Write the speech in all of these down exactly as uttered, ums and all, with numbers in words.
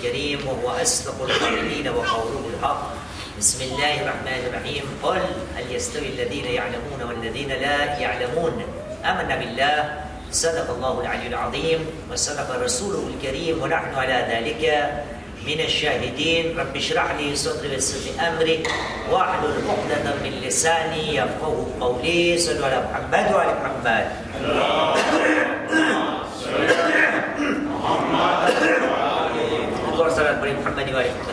الكريم وهو أصدق القائلين وقوله الحق. بسم الله الرحمن الرحيم. قل هل يستوي الذين يعلمون والذين لا يعلمون. آمنا بالله صدق الله العلي العظيم وصدق رسوله الكريم ونحن على ذلك من الشاهدين. رب اشرح لي صدري ويسر لي أمري واحلل عقدة من لساني يفقهوا قولي. صلوا على محمد وعلى محمد. Salat beri Muhammad wa alihi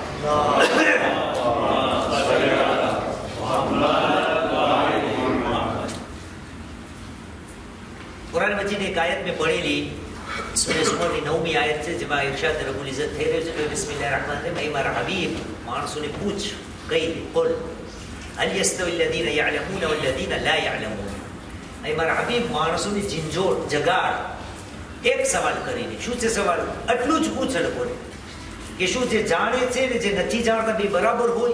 Quran मजीद एक आयत में पढ़ेली सूरह ज़ुमर की नौवीं आयत से जब इरशाद रब्बुल इज्जत થઈ રહ્યો છે બિસ્મિલ્લાહિર रहमानिर रहीम. મારા હબીબ માણસોને પૂછ કહી દે قل هل يستوي الذين يعلمون والذين لا يعلمون. એ મારા હબીબ માણસોની ઝીંઝોડ જગાડ એક સવાલ કરીને. શું છે સવાલ? આટલું જ પૂછ લોકોને કે શું જે જાણે છે ને જે નથી જાણતા બે બરાબર હોય?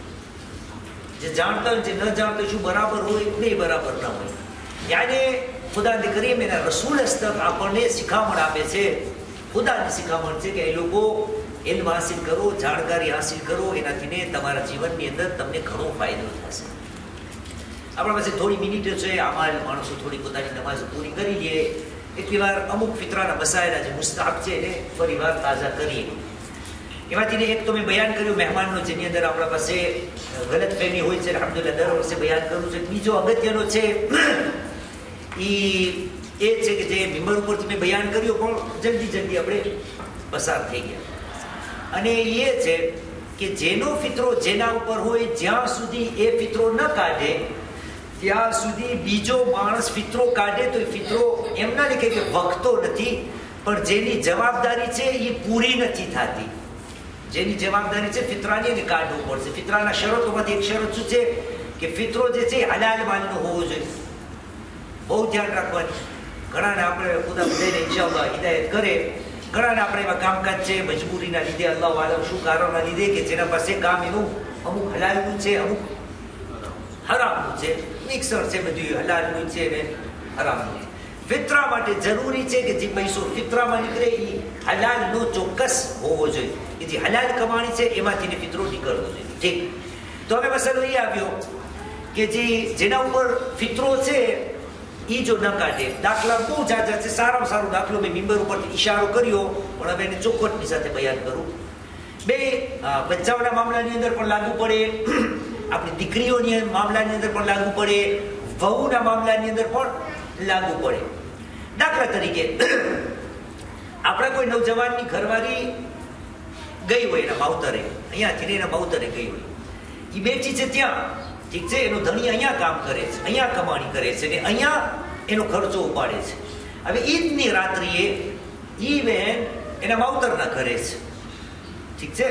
જે જાણતા હોય જે ન જાણતા શું બરાબર હોય? બે બરાબર ન હોય. યાને ખુદાની કરીમ એના રસૂલ હસ્તક આપણને શિખામણ આપે છે. ખુદાની શિખામણ છે કે એ લોકો ઇલ્મ હાસિલ કરો, જાણકારી હાસિલ કરો, એનાથી ને તમારા જીવનની અંદર તમને ઘણો ફાયદો થશે. આપણા પાસે થોડી મિનિટો છે, આમાં માણસો થોડી પોતાની નમાઝ પૂરી કરી લે. એટલી વાર અમુક ફિતરાના મસાયલા જે મુસ્તાહબ છે એને ફરી વાર તાજા કરીએ. એમાંથી એક તો મેં બયાન કર્યું મહેમાનનો, જેની અંદર આપણા પાસે ગલત ફહેમી હોય છે. અલ્હમ્દુલિલ્લાહ દર વર્ષે બયાન કરું છું. બીજો અગત્યનો છે એ એ છે કે જે મિંબર ઉપરથી મેં બયાન કર્યું પણ જલ્દી જલ્દી આપણે પસાર થઈ ગયા. અને એ છે કે જેનો ફિતરો જેના ઉપર હોય જ્યાં સુધી એ ફિતરો ન કાઢે ત્યાં સુધી બીજો માણસ ફિતરો કાઢે તો એ ફિતરો એમ ના લીધે કે વખતો નથી, પણ જેની જવાબદારી છે એ પૂરી નથી થતી. જેની જવાબદારી છે ફિતરાની એને કાઢવું પડશે. ફિતરાના શરતોમાંથી એક શરત શું છે કે ફિતરો જે છે હલાલ માલનો હોવો જોઈએ. બહુ ધ્યાન રાખવાની. ઘણાને આપણે ખુદા બધાને ઇન્શાઅલ્લાહ હિદાયત કરે. ઘણાને આપણે એવા કામકાજ છે મજબૂરીના લીધે, અલ્લાહ આલમ શું કારણના લીધે કે જેના પાસે કામ એનું અમુક હલાલનું છે અમુક હરામનું છે. મિક્સર છે બધું હલાલનું છે ને હરામનું છે. ફિતરા માટે જરૂરી છે કે જે પૈસો ફિતરામાં નીકળે એ હલાલનો ચોક્કસ હોવો જોઈએ. કે જે હલાલ કમાણી છે એમાંથી ફિતરો નીકળવો જોઈએ. ઠીક. તો હવે મસલો એ આવ્યો કે જે જેના ઉપર ફિતરો છે એ જો ન કાઢે. દાખલા બહુ જાજા છે. સારામાં સારો દાખલો મેં મિંબર ઉપરથી ઈશારો કર્યો પણ હવે એને ચોખ્ખટની સાથે બયાન કરું. બે બચ્ચાઓના મામલાની અંદર પણ લાગુ પડે, આપણી દીકરીઓની મામલાની અંદર પણ લાગુ પડે, વહુના મામલાની અંદર પણ લાગુ પડે. દાખલા તરીકે આપણા કોઈ નવજવાનની ઘરવાળી ગઈ હોય એના માવતરે, અહીંયાથી એના માવતરે ગઈ હોય, એ બેઠી છે ત્યાં, ઠીક છે, એનો ધણી અહીંયા કામ કરે છે, અહીંયા કમાણી કરે છે ને અહીંયા એનો ખર્ચો ઉપાડે છે. હવે ઈદની રાત્રિએ ઈ બહેન એના માવતરના ઘરે છે, ઠીક છે.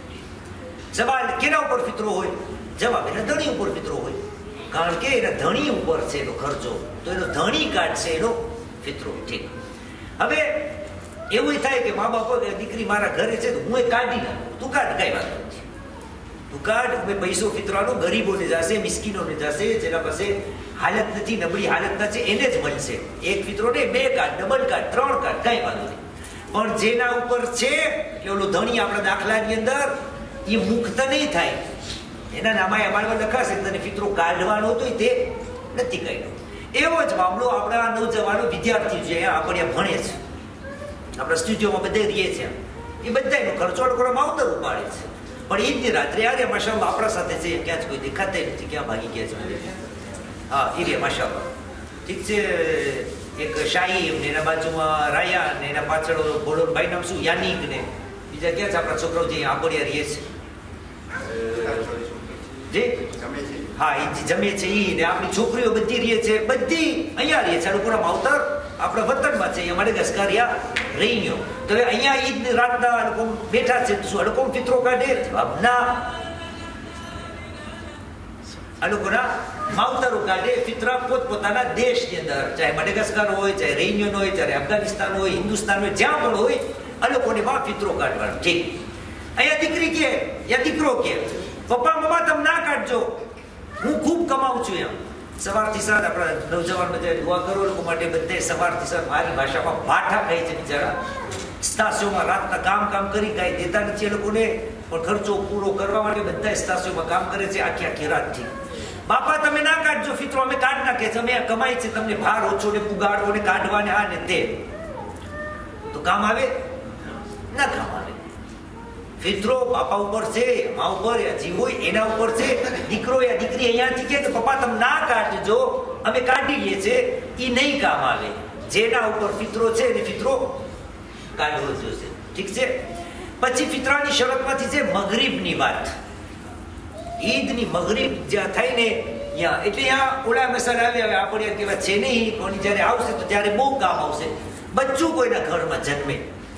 સવાલ કેના ઉપર ફિતરો હોય? જવાબ એના ધણી ઉપર ફિતરો હોય, કારણ કે એના ધણી ઉપર છે એનો ખર્ચો, તો એનો ધણી કાઢશે એનો ફિતરો. ઠીક. હવે એવું થાય કે મા બાપ દીકરી મારા ઘરે છે તો હું એ કાઢી નાખું, તું કાઢ, કઈ વાત નથી, તું કાઢ. પૈસો ફિતરાનો ગરીબોને જશે, મિસ્કીનોને જશે, જેના પાસે હાલત નથી, નબળી હાલતના છે એને જ મળશે. એક ફિતરો ને બે કાઢ, ડબલ કાઢ, ત્રણ કાઢ, કઈ વાંધો નહીં. પણ જેના ઉપર છે એટલે ઓલો ધણી આપણા દાખલાની અંદર એ મુક્ત નહીં થાય. એના નામાય અમારા લખાશે તને ફિતરો કાઢવાનો હતો તે નથી કાઢ્યો. એવો જ મામલો આપણા નવજવાનો વિદ્યાર્થી છે, આપણે ભણે છે, આપણા સ્ટુડિયોમાં બધે રહીએ છે, એ બધા એનો ખર્ચો અડકોડો માવતર ઉપાડે છે. પણ ઈદની રાત્રે અરે માશાઅલ્લાહ આપણા સાથે છે, ક્યાં જ કોઈ દેખાતા નથી, ક્યાં ભાગી ગયા છે બધે. હા એ રે માશાઅલ્લાહ. ઠીક છે. એક શાહીમ ને એના બાજુમાં રાયા ને એના પાછળ ઘોડો ભાઈ નામ શું યાનિક ને બીજા ક્યાં છે આપણા છોકરાઓ જે આંબોડિયા રહીએ છે જે હા એ જમે છે ઈ ને આપણી છોકરીઓ બધી રહીએ છે, બધી અહીંયા રહીએ છે. આ લોકોના માવતર આપણા વતનમાં છે, અહીંયા માડેગાસ્કરિયા રહી ગયો. તો હવે અહીંયા ઈદ રાતના આ લોકો બેઠા છે, શું આ લોકો ફિતરો કાઢે? જવાબ ના. આ લોકોના માવતરો કાઢે ફિતરા પોતપોતાના દેશની અંદર, ચાહે માડેગાસ્કર હોય, ચાહે રેયુનિયન હોય, ચાહે અફઘાનિસ્તાન હોય, હિન્દુસ્તાન હોય, જ્યાં પણ હોય આ લોકોને માં ફિતરો કાઢવાનો. ઠીક. અહીંયા દીકરી કે યા દીકરો કે પપ્પા મમ્મા તમે ના કાઢજો, હું ખૂબ કમાઉં છું. એમ સવારથી સાંજ આપણા નવજવાન બધા દુઆ કરો લોકો માટે, બધે સવારથી સાંજ મારી ભાષામાં ભાઠા ખાય છે બિચારા, સ્ટાસીઓમાં રાતના કામ કામ કરી કાંઈ દેતા નથી એ લોકોને, પણ ખર્ચો પૂરો કરવા માટે બધા સ્ટાસીઓમાં કામ કરે છે આખી આખી રાતથી. બાપા તમે ના કાઢજો ફિતરો, અમે કાઢ નાખે છે, અમે કમાઈ છે, તમને ભાર ઓછો ને પુગાડો ને કાઢવા ને આ ને તે, તો કામ આવે ના કામ આવે. ફિતરો બાપા ઉપર છે, મા ઉપર જીવ હોય એના ઉપર છે. દીકરો યા દીકરી અહીંયાથી કે પપ્પા તમે ના કાઢજો, અમે કાઢી લઈએ છે, એ નહીં કામ આવે. જેના ઉપર ફિતરો છે એને ફિતરો કાઢવો જોશે. ઠીક છે. પછી ફિતરાની શરતમાંથી છે મગરીબની વાત. ઈદની મગરીબ જ્યાં થાય ને ત્યાં, એટલે ત્યાં ઓલા મસાલા આવે. હવે આપણે કેવા છે નહીં, પણ જયારે આવશે તો ત્યારે બહુ કામ આવશે. બચ્ચું કોઈના ઘરમાં જન્મે,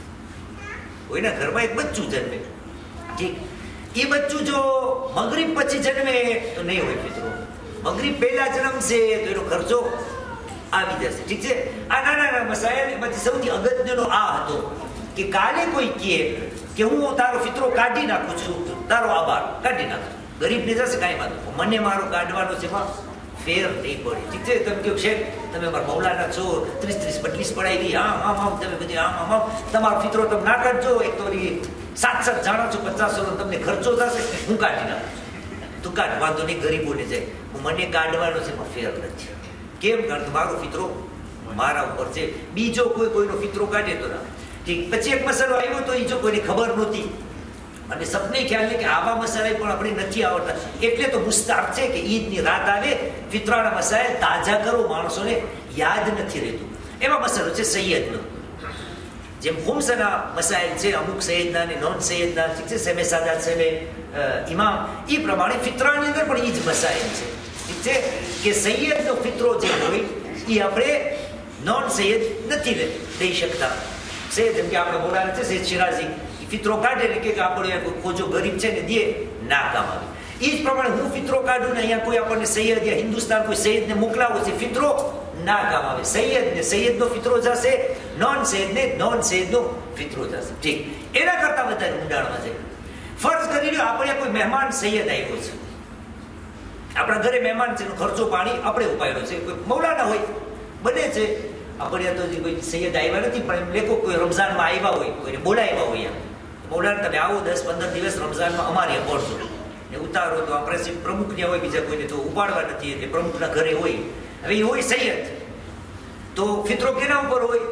કોઈના ઘરમાં એક બચ્ચું જન્મે, ઠીક, એ બચ્ચું જો મગરીબ પછી જન્મે તો નહીં હોય ફિતરો. મગરીબ પહેલા જન્મશે તો એનો ખર્ચો આવી જશે. ઠીક છે. આ નાના નાના મસાયલ એમાંથી સૌથી અગત્યનો આ હતો કે કાલે કોઈ કહે કે હું તારો ફિતરો કાઢી નાખું છું, તારો આભાર કાઢી નાખું, ગરીબને જશે કાંઈ વાત, મને મારો કાઢવાનો છે એમાં ફેર નહીં પડે. ઠીક છે. તમે કહો છે તમે મારા મૌલાના છો, ત્રીસ ત્રીસ બત્રીસ પડાવી આમ આમ આમ, તમે બધી આમ આમ આમ, તમારો ફિતરો તમે ના કાઢજો, એક તો સાત સાત જાણો છો પચાસ નો તમને ખર્ચો થશે, હું કાઢી નાખું. તું કાઢ, વાંધો નહીં, ગરીબોને જાય, હું મને કાઢવાનો છે એમાં ફેર નથી. કેમ? કારણ કે મારો ફિતરો મારા ઉપર છે, બીજો કોઈ કોઈનો ફિતરો કાઢે તો ના. ઠીક. પછી એક મસાલો આવ્યો તો એ જો કોઈને ખબર નહોતી અને સપને ખ્યાલ છે કે આવા મસાલા પણ આપણે નથી આવડતા, એટલે તો મુસ્તાબ છે કે ઈદની રાત આવે ફિતરાના મસાલા તાજા કરો, માણસોને યાદ નથી રહેતું. એમાં મસાલો છે સૈયદનો. જેમ ખુમ્સના મસાઇલ છે, અમુક સૈયદના ને નોન સૈયદના, ઠીક છે, સેમે સાદા સેમે ઇમામ, એ પ્રમાણે ફિતરાની અંદર પણ એ જ મસાઇલ છે. ઠીક છે. કે સૈયદનો ફિતરો જે હોય એ આપણે નોન સૈયદ નથી દઈ શકતા. સૈયદ જેમ કે આપણે બોલાવે છે સૈયદ શિરાઝી, ફિતરો કાઢે ને કે આપણે ખોજો ગરીબ છે ને દે, ના કામ આવે. એ જ પ્રમાણે હું ફિતરો કાઢું ને અહીંયા કોઈ આપણને સૈયદ યા હિન્દુસ્તાન કોઈ સૈયદને મોકલાવો છે, ફિતરો ના કામ આવે. સૈયદ ને સૈયદનો ફિતરો જશે, નોન સૈયદ ને નોન સૈયદનો ફિતરો જશે. ઠીક. એના કરતા વધારે ઊંડાણમાં છે. ફર્જ કરી લો આપણે કોઈ મહેમાન સૈયદ આવ્યો છે, આપણા ઘરે મહેમાન છે, ખર્ચો પાણી આપણે ઉપાડ્યો છે, કોઈ મૌલાના હોય બને છે, આપણે તો કોઈ સૈયદ આવ્યા નથી, પણ એમ લેખો કોઈ રમઝાનમાં આવ્યા હોય, કોઈને બોલાવ્યા હોય, મૌલાના તમે આવો દસ પંદર દિવસ રમઝાનમાં અમારે પહોંચો ને ઉતારો, તો આપણે પ્રમુખ ને હોય, બીજા કોઈને તો ઉપાડવા નથી, એટલે પ્રમુખના ઘરે હોય. હવે એ હોય સૈયદ, તો ફિતરો કેના ઉપર હોય?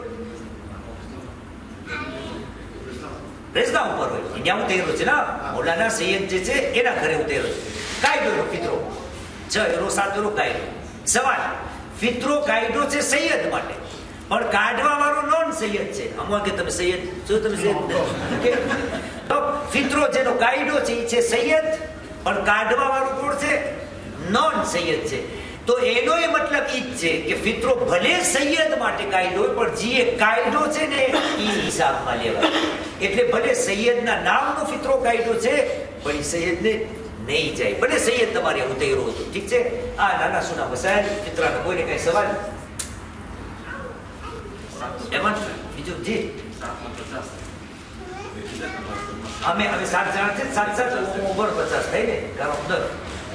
રેઝના ઉપર હોય. ત્યાં ઉતેરો છે ને મૌલાના સૈયદ જે છે એના ઘરે ઉતેરો છે. કાયદો ફિતરો છ યુરો સાત યુરો કાયદો. સવાલ, ફિતરો કાયદો છે સૈયદ માટે, પણ કાઢવા વાળો નોન સૈયદ છે. આમાં કે તમે સૈયદ જો તમે સૈયદ તો ફિતરો જેનો કાયદો છે એ છે સૈયદ, પણ કાઢવા વાળો કોણ છે? નોન સૈયદ છે. તો એનો એ મતલબ ઈ જ છે કે ફિતરો ભલે સૈયદ માટે કાયદો હોય, પણ જે કાયદો છે ને એ હિસાબમાં લેવાય. એટલે ભલે સૈયદના નામનો ફિતરો કાયદો છે, પણ એ સૈયદને નહીં જાય, ભલે સૈયદ તમારે ઉતેરો હતો. ઠીક છે. આ નાના સુના મસાયલ ફિતરાનો. કોઈને કઈ સવાલ? એમાં બીજું જી અમે અમે સાત જણા છે, સાત સાત ઓગણ પચાસ થાય ને કારણ અંદર.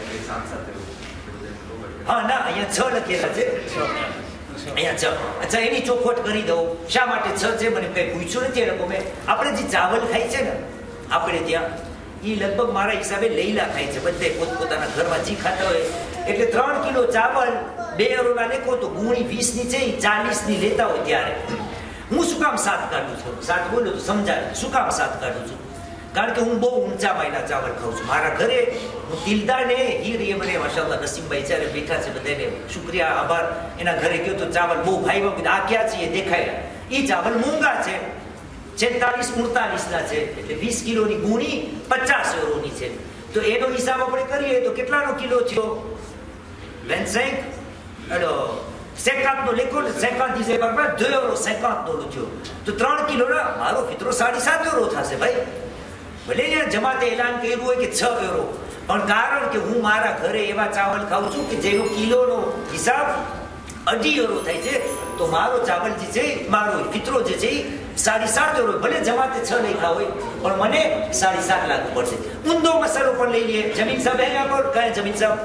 હા ના, અહીંયા છ લખેલા છે, અહીંયા છ. અચ્છા, એની ચોખવટ કરી દઉં. શા માટે છ છે મને કઈ પૂછ્યું નથી એ લોકો. મેં આપણે જે ચાવલ ખાય છે ને આપણે ત્યાં, એ લગભગ મારા હિસાબે લૈલા ખાય છે બધે પોતપોતાના ઘરમાં જે ખાતા હોય. એટલે ત્રણ કિલો ચાવલ બે એરોના લેખો તો ગુણી વીસ ની છે, ચાલીસ ની લેતા હોય. ત્યારે હું શું કામ સાત કાઢું છું? સાત બોલું તો સમજાય શું કામ સાત કાઢું છું? કારણ કે હું બહુ ઊંચા માયના ચાવલ ખાઉં છું. મારા ઘરે હું તિલદા ને હીર એ મને માશાઅલ્લાહ નસીમભાઈ જ્યારે બેઠા છે બધાને શુક્રિયા આભાર. એના ઘરે ગયો તો ચાવલ બહુ ભાઈ આ ક્યાં છે એ દેખાયા. એ ચાવલ મોંઘા છે, છેતાલીસ ઉડતાલીસ ના છે, એટલે વીસ કિલોની ગુણી પચાસ યુરોની છે. તો એનો હિસાબ આપણે કરીએ તો કેટલાનો કિલો થયો? વેન્સેન્ક એનો સેકાત નો લેખો ને, સેકાત દી સેકાત પર બે યુરો સેકાત નો થયો. તો ત્રણ કિલો ના મારો ફિતરો સાડી સાત યુરો થશે ભાઈ. ભલે અહીંયા જમાતે એલાન કર્યું હોય કે છ યુરો, પણ કારણ કે હું મારા ઘરે એવા ચાવલ ખાઉં છું કે જેનો કિલોનો હિસાબ અઢી યુરો થાય છે, તો મારો ચાવલ જે છે, મારો ફિતરો જે છે સાડી સાત યુરો. ભલે જમાતે છ નહીં ખાવ હોય, પણ મને સાડી સાત લાગુ પડશે. ઊંધો મસાલો પણ લઈ લઈએ. જમીન સાહેબ અહીંયા પર કયા જમીન સાહેબ?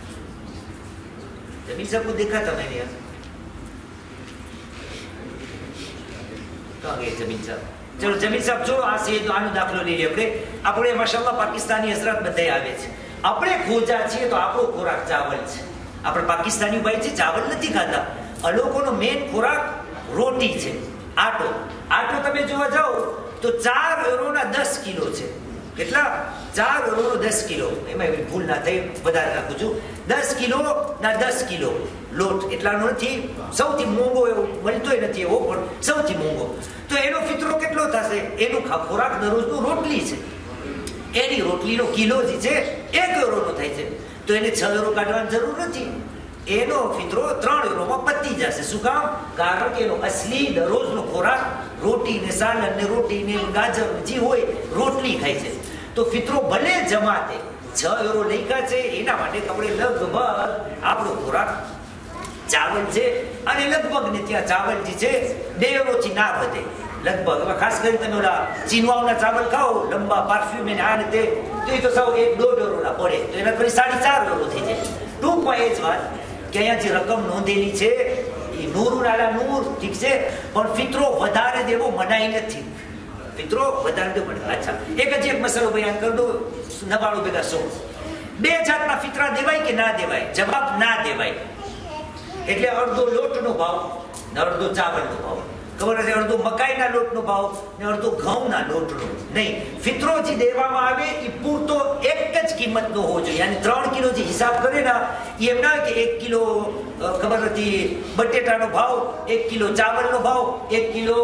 जमीन साहब को देखा था मैंने यार, कहाँ गए जमीन साहब? ચલો જમીન સાહેબ જો આ છે આનો દાખલો લઈ લઈએ આપણે. આપણે માશાઅલ્લાહ પાકિસ્તાની હઝરત બધા આવે છે. આપણે ખોજા છીએ તો આપણો ખોરાક ચાવલ છે. આપણે પાકિસ્તાની ભાઈ છે ચાવલ નથી ખાતા. આ લોકોનો મેઇન ખોરાક રોટી છે, આટો. આટો તમે જોવા જાઓ તો ચાર યુરોના દસ કિલો છે. કેટલા? ચાર યુરોનો દસ કિલો. એમાં એવી ભૂલ ના થઈ, વધારે રાખું છું. દસ કિલો ના દસ કિલો લોટ એટલાનો નથી. સૌથી મોંઘો એવો મળતોય નથી એવો, પણ સૌથી મોંઘો. તો એનો ફિતરો કેટલો થશે? એનો ખોરાક દરરોજનું રોટલી છે. એની રોટલીનો કિલો જે છે એક યુરોનો થાય છે. તો એને છ યુરો કાઢવાની જરૂર નથી. એનો ફિતરો ત્રણ યુરોમાં પતી જશે. શું કામ? કારણ કે એનો અસલી દરરોજનો ખોરાક રોટી ને સાલન ને રોટી ને ગાજર જે હોય રોટલી ખાય છે. તો ફિતરો ભલે જમાતે છ યુરો લખ્યા છે, એના માટે આપણે લગભગ આપણો ખોરાક ચાવલ છે. અને લગભગ ને ત્યાં ચાવલ જે છે બે યુરોથી ના વધે. લગભગ હવે ખાસ કરીને તમે ઓલા ચીનવાઓના ચાવલ ખાઓ, લંબા પાર્ફ્યુમ ને આ ને તે, તો એ તો સાવ એક દોઢ યુરોના પડે. તો એના પછી સાડી ચાર યુરો થઈ જાય. ટૂંકમાં એ જ વાત કે અહીંયા જે રકમ નોંધેલી છે એ નૂર નાલા નૂર, ઠીક છે, પણ ફિતરો વધારે દેવો મનાઈ નથી. ફિતરો વધારે દેવો મનાય. અચ્છા, એક જ એક મસાલો બયાન કરી દો, નવાણું ભેગા સો. બે જાતના ફિતરા દેવાય કે ના દેવાય? જવાબ ના દેવાય. એટલે અડધો લોટનો ભાવ ને અડધો ચાવલનો ભાવ. ખબર હશે? અડધો મકાઈના લોટનો ભાવ ને અડધો ઘઉંના લોટનો. નહીં, ફિતરો જે દેવામાં આવે એ પૂરતો એક જ કિંમતનો હોવો જોઈએ. યાની ત્રણ કિલો જે હિસાબ કરે ને એ એમ ના કે એક કિલો ખબર નથી બટેટાનો ભાવ, એક કિલો ચાવલનો ભાવ, એક કિલો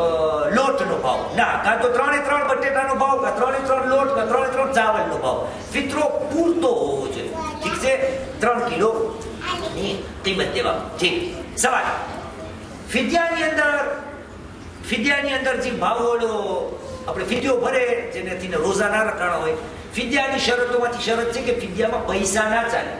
લોટનો ભાવ. ના, કાં તો ત્રણે ત્રણ બટેટાનો ભાવ, કાં ત્રણે ત્રણ લોટ, કાં ત્રણે ત્રણ ચાવલનો ભાવ. ફિતરો પૂરતો હોવો જોઈએ. ઠીક છે? ત્રણ કિલો ની કિંમત દેવા. ઠીક. સવાલ, ફિદ્યાની અંદર ફિદ્યાની અંદર જે ભાવોળો આપણે ફિદ્યો ભરે, જેનાથી રોઝા ના રખાણા હોય, ફિદ્યાની શરતોમાંથી શરત છે કે ફિદ્યામાં પૈસા ના ચાલે.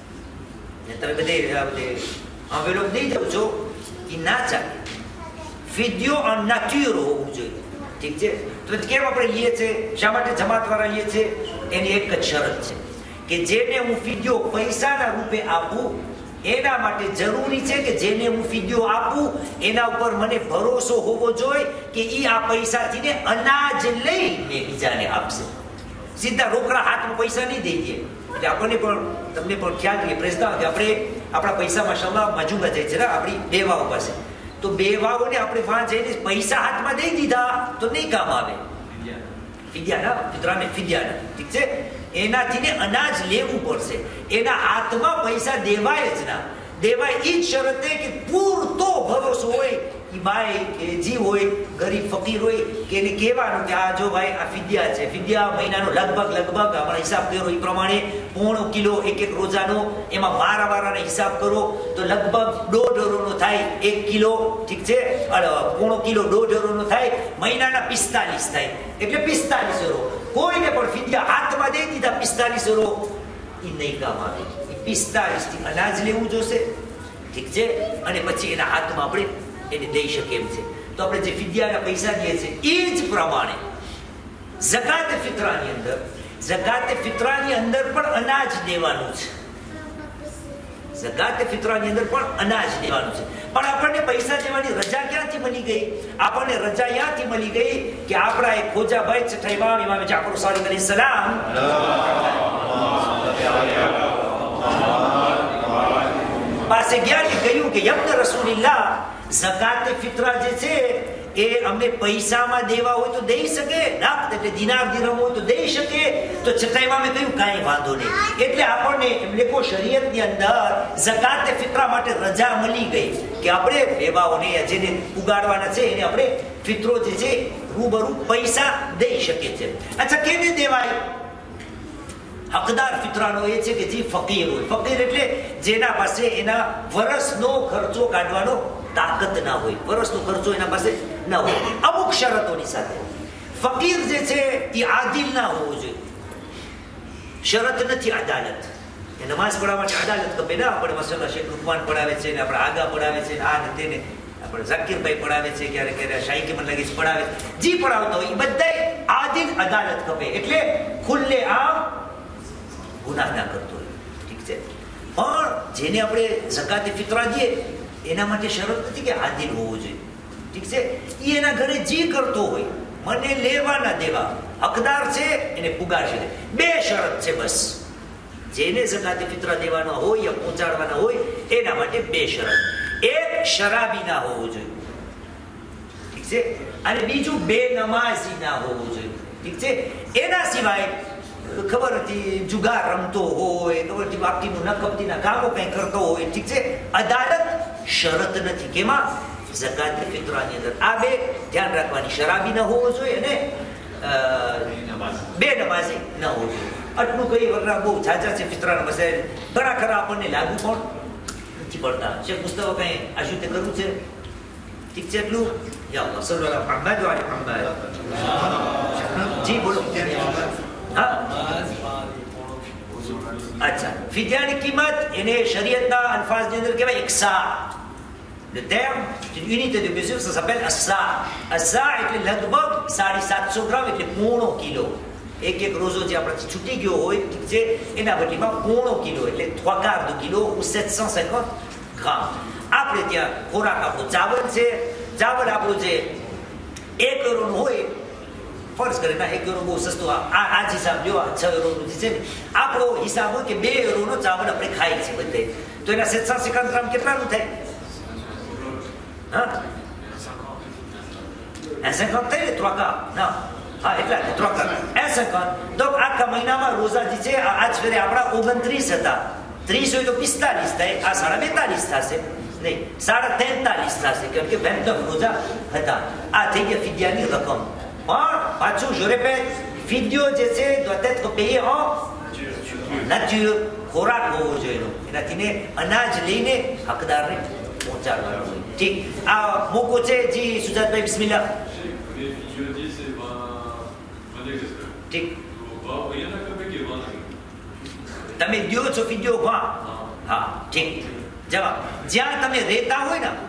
તમે બધે આવેલો દઈ જાવ છો, એ ના ચાલે. ફિદ્યો ઓન નાટ્યુર હોવું જોઈએ. ઠીક છે? તો કેમ આપણે લઈએ છીએ? શા માટે જમાત વાળા લઈએ છીએ? એની એક જ શરત છે કે જેને હું ફિદ્યો પૈસાના રૂપે આપું, એના માટે જરૂરી છે કે જેને હું ફિદ્યો આપું એના ઉપર મને ભરોસો હોવો જોઈએ કે એ આ પૈસાથી ને અનાજ લઈને બીજાને આપશે. સીધા રોકડા હાથમાં પૈસા નહીં દઈ દે. એટલે આપણને પણ તમને પણ ખ્યાલ રહે પ્રશ્ન કે આપણે આપણા પૈસામાં શમા મજૂગા જાય છે ને આપણી બેવાઓ પાસે. તો બેવાઓને આપણે વાં જઈને પૈસા હાથમાં દઈ દીધા તો નહીં કામ આવે. ફિદ્યાના ફિતરાને ફિદ્યાના, ઠીક છે? એનાથી ને અનાજ લેવું પડશે. એના હાથમાં પૈસા દેવાય જ ના. દેવાય એ જ શરતે કે પૂરતો ભરોસો હોય એ ભાઈ કે જી હોય, ગરીબ ફકીર હોય, કે એને કહેવાનું કે આ જો ભાઈ આ ફિદ્યા છે. ફિદ્યા મહિનાનો લગભગ લગભગ હમણાં હિસાબ કર્યો એ પ્રમાણે પોણો કિલો એક એક રોજાનો, એમાં વારા વારાનો હિસાબ કરો તો લગભગ દોઢ યુરોનો થાય એક કિલો. ઠીક છે? પોણો કિલો દોઢ યુરોનો થાય, મહિનાના પિસ્તાલીસ થાય. એટલે પિસ્તાલીસ યુરો. કોઈને પણ ફિદ્યા હાથમાં દઈ દીધા પિસ્તાલીસ યુરો, એ નહીં કામ આવે. એ પિસ્તાલીસ થી અનાજ લેવું જોશે. ઠીક છે? અને પછી એના હાથમાં આપણે એને દઈ શકે એમ છે. તો આપણે જે ફિદ્યાના પૈસા દઈએ છીએ એ જ પ્રમાણે ઝકાત ફિત્રાની અંદર ઝકાત ફિત્રાની અંદર પણ અનાજ દેવાનું છે. ઝકાત ફિત્રાની અંદર પણ અનાજ દેવાનું છે. પણ આપણને પૈસા દેવાની રજા ક્યાંથી મળી ગઈ? આપણને રજા ક્યાંથી મળી ગઈ કે આપણા એક ખોજાભાઈ છઠ્ઠા ઇમામ ઇમામ જાફર સાદિક અલૈહિ સલામ પાસે ગયા, કહ્યું કે યબ્ન રસૂલિલ્લાહ, ઝકાત ફિત્રા જે છે એ અમને પૈસામાં દેવા હોય તો દઈ શકે, નક્દ એટલે દિનાર દિરહમ હોય તો દઈ શકે. તો છતાં ઇમામે કહ્યું કાંઈ વાંધો નહીં. એટલે આપણને એમ લેખો શરીયતની અંદર ઝકાત ફિત્રા માટે રજા મળી ગઈ કે આપણે બેવાઓને જેને ઉગાડવાના છે એને આપણે ફિત્રો જે છે રૂબરૂ પૈસા દઈ શકે છે. અચ્છા, કેને દેવાય? હકદાર ફિત્રાનો એ છે કે જે ફકીર હોય. ફકીર એટલે જેના પાસે એના વર્ષનો ખર્ચો કાઢવાનો તાકાત ના હોય, વર્ષનો ખર્ચો એના પાસે ના હોય, અમુક શરતોની સાથે. ફકીર જે છે એ આદિલ ના હોવો જોઈએ. શરત નથી અદાલત. એ નમાઝ પઢાવવા માટે અદાલત કપે ના. આપણે મસલા શેખ રુકમાન પઢાવે છે ને આપણે આગા પઢાવે છે, આ ને તેને આપણે ઝાકીરભાઈ પઢાવે છે, ક્યારેક ક્યારેક શાહીકી મને લાગે છે પઢાવે છે, જી પઢાવતા હોય એ બધા આદિલ અદાલત કપે. એટલે ખુલ્લે આમ ગુનાહ ના કરતો હોય. ઠીક છે? પણ જેને આપણે ઝકાત ફિત્રા દઈએ એના માટે શરત નથી કે આદિલ હોવો જોઈએ. ઠીક છે, એ એના ઘરે જે કરતો હોય, મને લેવાના દેવા હકદાર છે એને પુગાડશે. બે શરત છે બસ, જેને ઝકાત ફિત્ર દેવાનો હોય યા પહોંચાડવાના હોય એના માટે બે શરત. એક, શરાબી ના હોવું જોઈએ, ઠીક છે, અને બીજું બે નમાઝી ના હોવું જોઈએ, ઠીક છે. એના સિવાય ખબર હતી જુગાર રમતો હોય, ખબર હતી બાકીનું નકબતીના કામો કઈ કરતો હોય, ઠીક છે, અદાલત શરત નથી કેમાં, ઝકાત ફિત્રાની અંદર. આ બે ધ્યાન રાખવાની, શરાબી ન હોવો જોઈએ અને બે નમાઝી ન હોવો જોઈએ. આટલું કઈ વગર બહુ ઝાઝા છે ફિત્રાના મસાઇલ, ઘણા ખરા આપણને લાગુ પણ નથી પડતા. શેખ મુસ્તફા કઈ આશુ તે કરવું છે, ઠીક છે, એટલું યા સલ્લલ્લાહુ મુહમ્મદ વ અલી મુહમ્મદ. જી બોલો. હા, અચ્છા, ફિદ્યાની કિંમત એને શરીયતના અલ્ફાઝની અંદર કહેવાય એક સા. Le terme, c'est une unité de mesure, ça s'appelle assa. Assa એટલે લગભગ સાડી સાતસો ગ્રામ એટલે પોણો કિલો. એક એક રોજો જે આપણાથી છૂટી ગયો હોય, ઠીક છે, એના બદલીમાં પોણો કિલો એટલે trois quarts de kilo ou sept cent cinquante ગ્રામ. આપણે ત્યાં ખોરાક આપણો ચાવલ છે, ચાવલ આપણું જે એક યુરોનું હોય, ફર્જ કરીને એક યુરો બહુ સસ્તું, આ આ જ હિસાબ લ્યો, છ યુરોનું જે છે ને આપણો હિસાબ હોય કે બે યુરોનો ચાવલ આપણે ખાઈ છે બધે, તો એના sept cent cinquante ગ્રામ કેટલાનું થાય? હા, un cinquante થાય ને, trois quarts, ના, હા, એટલા ને trois quarts, un cinquante. તો આખા મહિનામાં રોજા જે છે આજ ફેરે આપણા ઓગણત્રીસ હતા, ત્રીસ હોય તો પિસ્તાલીસ થાય, આ સાડા બેતાલીસ થશે, નહીં સાડા તેતાલીસ થશે, કેમ કે vingt-neuf રોજા હતા. આ થઈ ગયા ફિદ્યાની રકમ. પણ પાછું je répète, ફિદ્યો જે છે doit être payé en nature, ખોરાક હોવો જોઈએ એનાથી ને અનાજ લઈને હકદારને પહોંચાડવાનું હોય. ઠીક, આ મોકો છે જી સુજાતભાઈ, બિસ્મિલ્લાહ. ઠીક, તમે દો છો ફિદ્યો? હા હા, ઠીક. જવાબ, જ્યાં તમે રહેતા હોય ને,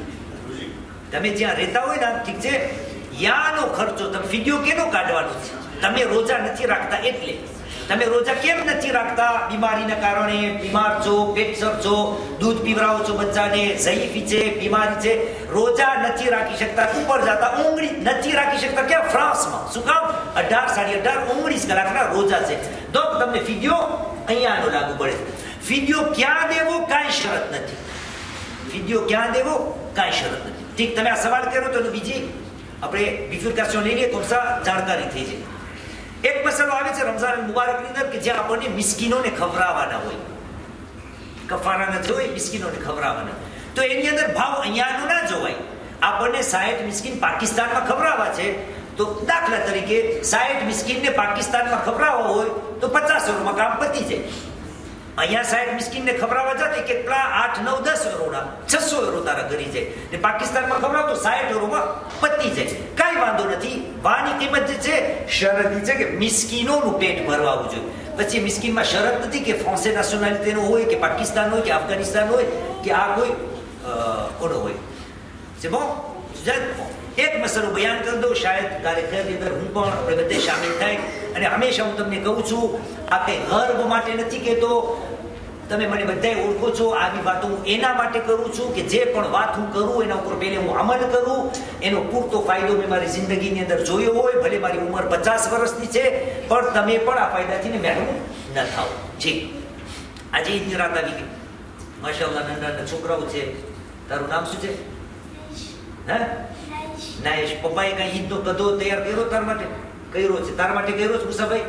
તમે જ્યાં રહેતા હોય ને, ઠીક છે, યાનો ખર્ચો તમે ફિદ્યો કેનો કાઢવાનો છે? તમે રોજા નથી રાખતા એટલે. તમે રોજા કેમ નથી રાખતા? બીમારીના કારણે, બીમાર છો, પેટસર છો, દૂધ પીવરાવો છો બચ્ચાને, ઝઈફી છે, બીમારી છે, રોજા નથી રાખી શકતા, ઉપર જતા ઊંઘળી નથી રાખી શકતા. ક્યાં? ફ્રાન્સમાં. શું કામ? અઢાર સાડી અઢાર ઓગણીસ કલાકના રોજા છે. તો તમને ફિદ્યો અહીંયાનો લાગુ પડે. ફિદ્યો ક્યાં દેવો કાંઈ શરત નથી. ફિદ્યો ક્યાં દેવો કાંઈ શરત નથી. ઠીક, તમે આ સવાલ કર્યો તો બીજી આપણે બિફિરકાશન લઈ લઈએ, થોડા જાણકારી થઈ જાય. એક મસલો આવે છે રમઝાન મુબારકની અંદર કે જ્યાં આપણને મિસ્કીનોને ખવડાવવાના હોય, કફારાના જ હોય, મિસ્કીનોને ખવડાવવાના. તો એની અંદર ભાવ અહીંયાનો ના જોવાય. આપણને સાઠ મિસ્કીન પાકિસ્તાનમાં ખવડાવવા છે, તો દાખલા તરીકે સાઠ મિસ્કીનને પાકિસ્તાનમાં ખવડાવવા હોય તો પચાસ યુરોમાં કામ પતી જાય. અહીંયા સાઠ મિસ્કીનને ખવડાવવા જાય કે કેટલા આઠ નવ દસ યુરોના છસો યુરો તારા કરી જાય, ને પાકિસ્તાનમાં ખવડાવો તો સાઠ યુરોમાં પતી જાય. કાંઈ વાંધો નથી. વાની કિંમત જે છે શરતી છે કે મિસ્કીનોનું પેટ ભરવાવું જોઈએ. પછી મિસ્કીનમાં શરત નથી કે ફ્રાન્સે નેશનાલિટીનો હોય કે પાકિસ્તાન હોય કે અફઘાનિસ્તાન હોય કે આ કોઈ કોનો હોય. છે બહુ એક મસલો બયાન કરી દઉં, શાયદ કાર્યક્રમની અંદર હું પણ આપણે બધે સામેલ થાય. અને હંમેશા હું તમને કહું છું, આ કંઈ ગર્વ માટે નથી કહેતો, તમે મને બધાએ ઓળખો છો. આવી વાતો હું એના માટે કરું છું કે જે પણ વાત હું કરું એના ઉપર પહેલે હું અમલ કરું, એનો પૂરતો ફાયદો મેં મારી જિંદગીની અંદર જોયો હોય. ભલે મારી ઉંમર પચાસ વર્ષની છે, પણ તમે પણ આ ફાયદાથી ને મહેરૂમ ન થાવ. ઠીક, આજે ઈદની રાત આવી ગઈ, માશાઅલ્લાહ, નાના નાના છોકરાઓ છે. તારું નામ શું છે? હે, નાઈશ. પપ્પાએ કઈ ઈદનો ગધો તૈયાર કર્યો તાર માટે? કર્યો છે. તાર માટે કર્યો છે મુસાભાઈ?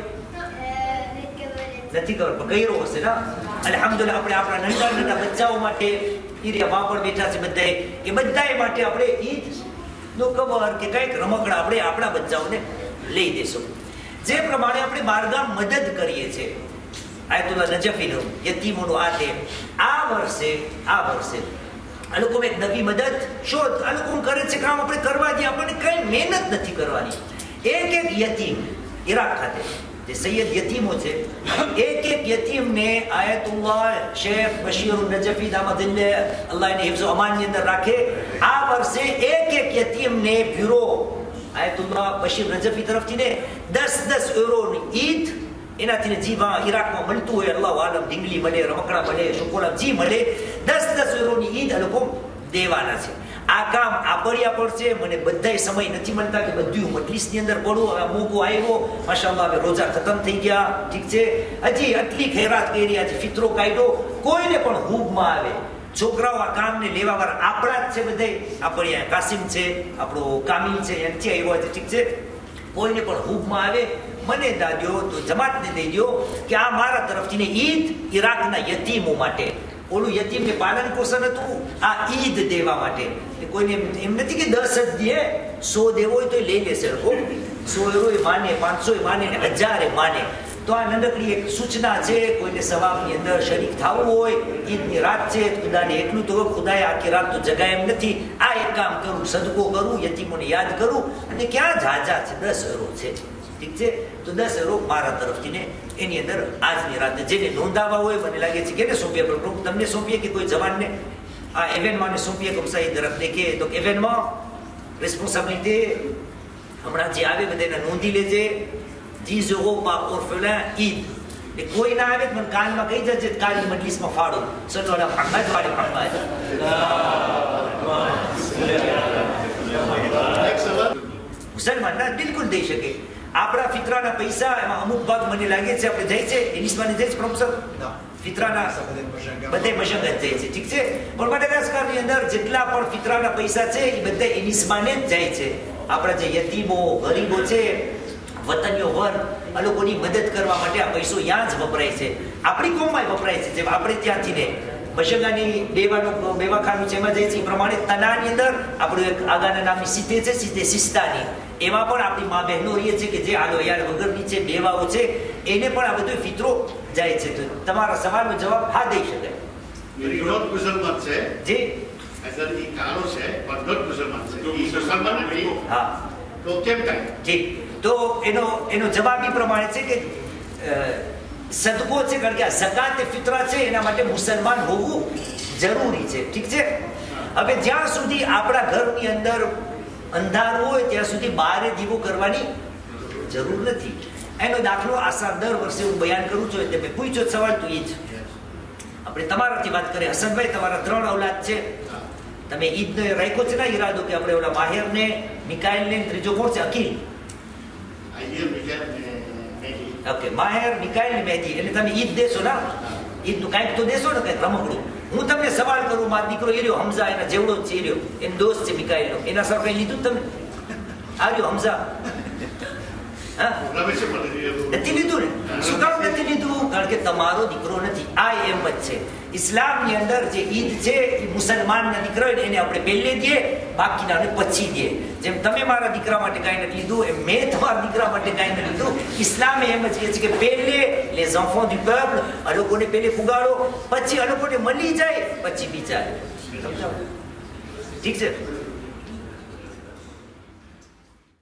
નથી ખબર, પણ કર્યો હશે ને. અલ્હમ્દુલિલ્લાહ. આપણે આપણા નાના નાના બચ્ચાઓ માટે ઈરિયા વાપડ બેઠા છે બધાએ, કે બધાએ માટે આપણે ઈદ નો કવર કે કંઈક રમકડા આપણે આપણા બચ્ચાઓને લઈ દેશું. જે પ્રમાણે આપણે બારગામ મદદ કરીએ છીએ, આયતુલ્લાહ નજફીનો યતીમોનો આ તે આ વર્ષે આ વર્ષે આ લોકો એક નવી મદદ શોધ આ લોકો કરે છે. કામ આપણે કરવા દઈએ, આપણને કઈ મહેનત નથી કરવાની. એક એક યતીમ ઈરાક ખાતે જે સૈયદ યતીમો છે, એક એક યતીમને આયતુલ્લાહ શેખ બશીર નજફી દામદિલ્લે અલ્લાહ એને હિફ્ઝ અમાનની અંદર રાખે. આ વર્ષે એક એક યતીમને બ્યુરો આયતુલ્લાહ બશીર નજફી તરફથી ને દસ દસ યુરોની ઈદ, એનાથી જીવા ઈરાકમાં મળતું હોય, અલ્લાહ આલમ, ઢીંગલી મળે, રમકડા મળે, શોકોલા જી મળે, દસ દસ યુરોની ઈદ આ લોકો દેવાના છે. આ કામ આ પડ્યા પડશે, મને બધાય સમય નથી મળતા કે બધું મજલિસની અંદર પડું. હવે મોકો આવ્યો, માશાઅલ્લાહ, હવે રોજા ખતમ થઈ ગયા, ઠીક છે, હજી આટલી ખૈરાત કરી, આજે ફિતરો કાઢ્યો, કોઈને પણ હુબમાં આવે. છોકરાઓ આ કામને લેવા વાળા આપણા જ છે બધા. આપણે અહીંયા કાસિમ છે, આપણો કામિલ છે, એમથી આવ્યો છે, ઠીક છે. કોઈને પણ હુબમાં આવે, મને દાદ્યો તો જમાતને દઈ દો કે આ મારા તરફથી ને ઈદ ઈરાકના યતીમો માટે. ઓલું યતીમને પાલન પોષણ હતું, આ ઈદ દેવા માટે. કોઈને એમ નથી કે દસ જ દે, સો દેવો હોય તો લઈ લેશે. સો એવો માને, પાંચસો માને ને હજારે માને. તો આ નંદકડી એક સૂચના છે, કોઈને સવાબની અંદર શરીક થવું હોય, ઈદની રાત છે, ખુદાને એટલું તો ખુદાએ આખી રાત તો જગાય એમ નથી. આ એક કામ કરું, સદકો કરું, યતીમોને યાદ કરું. અને ક્યાં ઝાઝા છે, દસ એરો છે, ઠીક છે. તો દસ એરો મારા તરફથી ને એની અંદર આજની રાતે જેને નોંધાવા હોય, મને લાગે છે કેને સોંપીએ, પણ તમને સોંપીએ કે કોઈ જવાનને આ એવેનમાં ને સોંપીએ comme ça il રાખે. તો એવેનમાં રિસ્પોન્સિબિલિટી હમણાં જે આવે બધાને નોંધી લેજે. dix euros par orphelin Eid. એ કોઈ ના આવે મને કાનમાં કહી જશે, કાલની મજલિસમાં ફાળો સટવાડા ફાંકા જ વાળી ફાંકા. મુસલમાન ના બિલકુલ દઈ શકે. આપણા ફિતરાના પૈસા એમાં અમુક ભાગ મને લાગે છે આપણે જાય છે એનિસમાને જાય છે પ્રોફેસર ફિતરાના બધે મશંગત જાય છે, ઠીક છે. પણ માડાગાસ્કરની અંદર જેટલા પણ ફિતરાના પૈસા છે એ બધા એનિસમાને જ જાય છે. આપણા જે યતીમો ગરીબો છે, વતનીઓ વર્ગ, આ લોકોની મદદ કરવા માટે આ પૈસો ત્યાં જ વપરાય છે. આપણી કોમમાં વપરાય છે. જેમ આપણે ત્યાંથી ને મશંગાની બેવાનું બેવાખાનું છે એમાં જાય છે, એ પ્રમાણે તનાની અંદર આપણું એક આગાના નામની સીતે છે, સીતે સિસ્તાની, એમાં પણ આપણી મા બહેનો રહીએ છે કે જે આલો યાર વગરની છે, બેવાઓ છે, એને પણ આ બધો ફિતરો જાય છે. તો તમારા સવાલનો જવાબ હા દઈ શકાય. મુસલમાન છે જી એ કાળો છે પણ દોઢ મુસલમાન છે, મુસલમાન નથી. હા, તો કેમ થાય? ઠીક. તો એનો એનો જવાબ એ પ્રમાણે છે કે સદકો છે, કારણ કે આ ઝકાત ફિતરા છે એના માટે મુસલમાન હોવું જરૂરી છે, ઠીક છે. હવે જ્યાં સુધી આપણા ઘરની અંદર અંધારું હોય ત્યાં સુધી બહારે દીવો કરવાની જરૂર નથી. એનો દાખલો આસાન દર વર્ષે હું બયાન કરું છું, એટલે મેં પૂછ્યો સવાલ તો એ જ. આપણે તમારાથી વાત કરીએ. હસનભાઈ, તમારા ત્રણ ઔલાદ છે, તમે ઈદને રાખ્યો છે ને ઈરાદો કે આપણે ઓલા માહેરને, મિકાઈલને, ત્રીજો કોણ છે? અકીલ. ઓકે, માહેર, મિકાઈલ ને મહેદી. એટલે તમે ઈદ દેશો ને, ઈદનું કાંઈક તો દેશો ને, કંઈક રમકડું. હું તમને સવાલ કરું, મારો દીકરો એ રહ્યો હમઝા, એના જેવડો જ છે, એ રહ્યો એનો દોસ્ત છે મિકાઈલનો, એના સર કઈ લીધું તમે? આ રહ્યો હમઝા, હા નથી લીધું ને? શું કામ નથી લીધું? કારણ કે તમારો દીકરો નથી. આ એમ જ છે ઇસ્લામની અંદર. જે ઈદ છે એ મુસલમાનના દીકરા હોય એને આપણે પહેલે દઈએ, બાકીના પછી દઈએ. જેમ તમે મારા દીકરા માટે કાંઈ નથી લીધું, એમ મેં તમારા દીકરા માટે કાંઈ નથી લીધું. ઇસ્લામે એમ જ કહે છે કે પહેલે les enfants du peuple, આ લોકોને પહેલે ફુગાડો, પછી આ લોકોને મળી જાય, પછી બીજા. ઠીક છે.